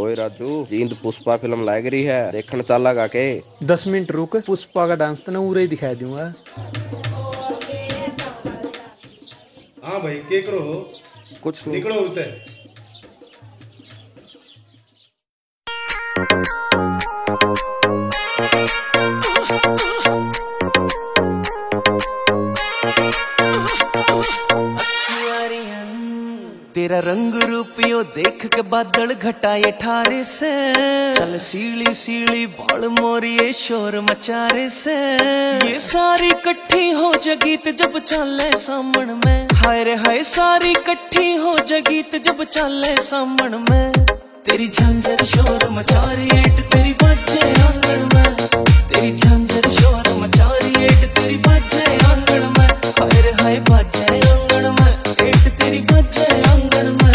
ओए राजू, जींद पुष्पा फिल्म लाग रही है, देखने चला गा के? 10 मिनट रुक, पुष्पा का डांस तो ना उरे ही दिखा दूंगा। हाँ भाई के करो हो? कुछ नहीं। निकलो उते। तेरा रंग रूपियो देख के बादल घटाए ठारे से, चल सीली सीली बाल मोरिए शोर मचारे से, ये सारी इकट्ठी हो जगीत जब चले सामन में, हाय रे हाय सारी इकट्ठी हो जगीत जब चले सामन में, तेरी झांझर शोर मचा रही है तेरी बाजे आंगन में, तेरी झांझर शोर मचा रही है तेरी बाजे आंगन में, हाय रे हाय बाजे आंगन में, एट तेरी बाजे आंगन में।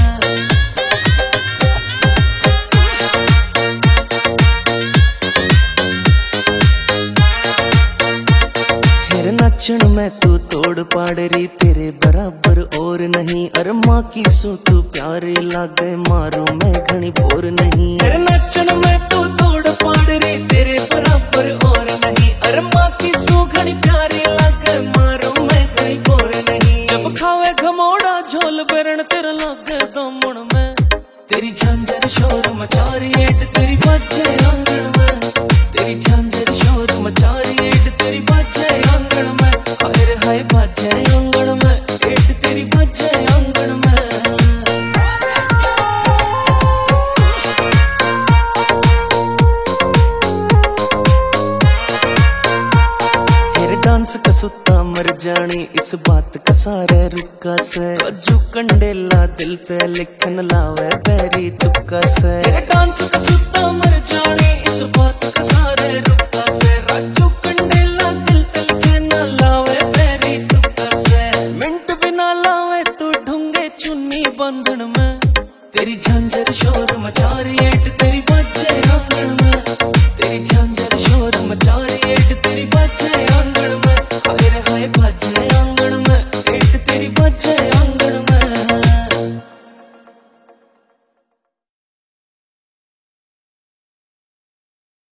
फिर नाचन में तू तोड़ पाड़ रही तेरे बराबर और नहीं, अरे माँ की सो तू प्यारे लागे मारू मैं घनी बोर नहीं, फिर नाचन में तू तोड़ पाड़ रही तेरे बराबर और नहीं, अरे माँ की सो घनी प्यारे लागे मारू मैं घनी बोर नहीं, जब खावे घमोड़ा झोल बेरन तेरा लागे दामन में, तेरी झांझर शोर मचा रही है तेरी बाजे आंगन में, तेरी झांझर शोर मचा रही है तेरी बाजे आंगन में, हाय रे हाय बाजे आंगन में, एट तेरी बाजे आंगन में। फिर डांस का सुत्ता मर जानी इस बात का सारे रुका से, राजू कंडेला दिल पे लिखन लावे पैरी तुक्का से, फिर डांस का सुत्ता मर जानी इस बात का सारे रुका से, राजू कंडेला दिल पे लिखन लावे पैरी तुक्का से, मिनट बिना लावे तू ढूंगे चुन्नी बंधन में, तेरी झांझर शोर मचा रही है